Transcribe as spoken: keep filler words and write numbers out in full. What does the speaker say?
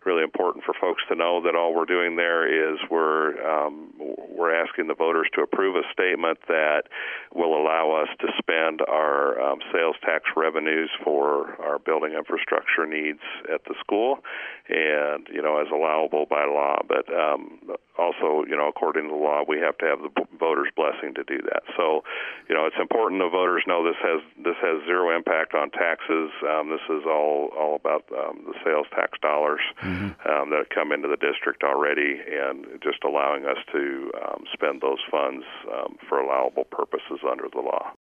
really important for folks to know that all we're doing there is we're um, we're asking the voters to approve a statement that will allow us to spend our um, sales tax revenues for our building infrastructure needs at the school, and you know as allowable by law. But um, also, you know, according to the law, we have to have the voters' blessing to do that. So, you know, it's important the voters know this has this has zero impact on taxes. Um, this is all all about um, the sales tax dollars mm-hmm. um, that come into the district already, and just allowing us to um, spend those funds um, for allowable purposes under the law.